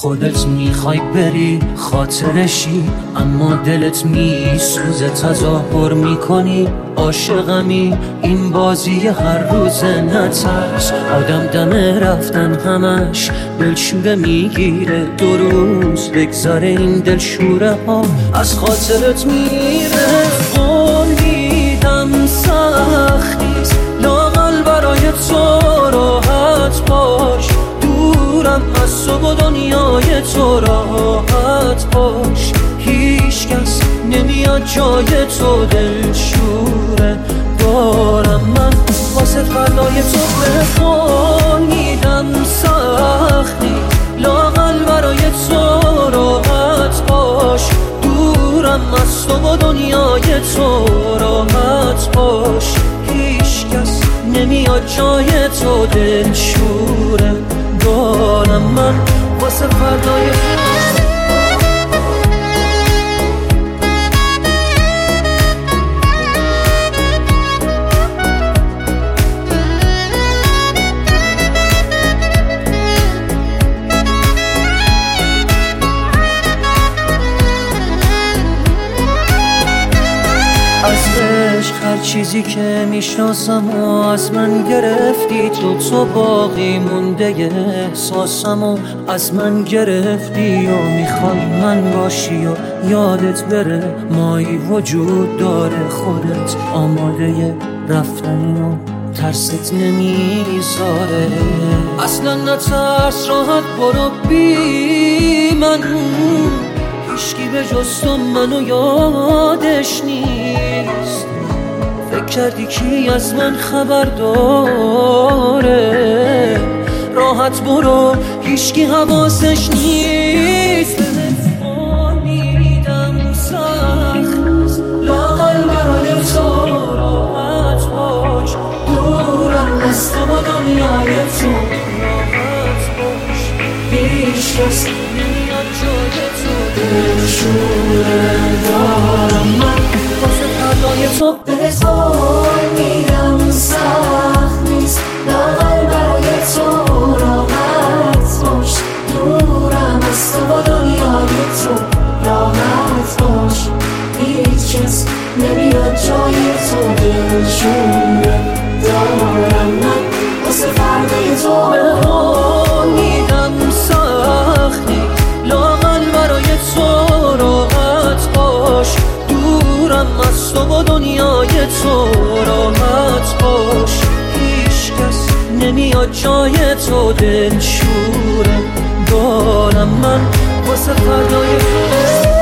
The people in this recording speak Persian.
خودت میخوای بری خاطرشی، اما دلت میسوزه تظاهر میکنی عاشقمی. این بازی هر روزه نترس، آدم دم رفتن همش دلشوره میگیره. 2 روز بگذاره این دلشوره ها از خاطرت میره. قول میدم سخت نیست لااقل برای تو راحت باش، دورم از تو و دنیای تو راحت باش. هیچ کس نمیاد جای تو دلشوره دارم من واسه فردای تو. به قول میدم سختی لااقل برای تو راحت باش، دورم از تو و دنیای تو راحت باش. هیچ کس نمیاد جای تو دلشوره دارم من واسه فردای تو. از عشق هر چیزی که میشناسم و از من گرفتی تو باقی مونده احساسم و از من گرفتی و میخوای من باشی و یادت بره مایی وجود داره. خودت آماده رفتنی و ترست نمیذاره. اصلا نترس راحت برو بی من، هیچکی به جز تو منو یادش نیست. فکر کردی کی از من خبر داره؟ راحت برو هیچکی حواسش نیست. قول میدم سخت لااقل برای تو راحت باش، دورم از تو و دنیای تو راحت باش. هیچ کس نمیاد جای تو دلشوره دارم من واسه فردای تو. به قول میدم سخت نیست لااقل برای تو راحت باش، دورم از تو و دنیای تو راحت باش. هیچ کس نمیاد جای تو دلشوره دارم من واسه فردای تو. به قول میدم سختی لااقل برای تو راحت باش، دورم از تو و دنیای تو راحت باش. هیچ کس نمیاد جای تو دلشوره دارم من واسه فردای تو.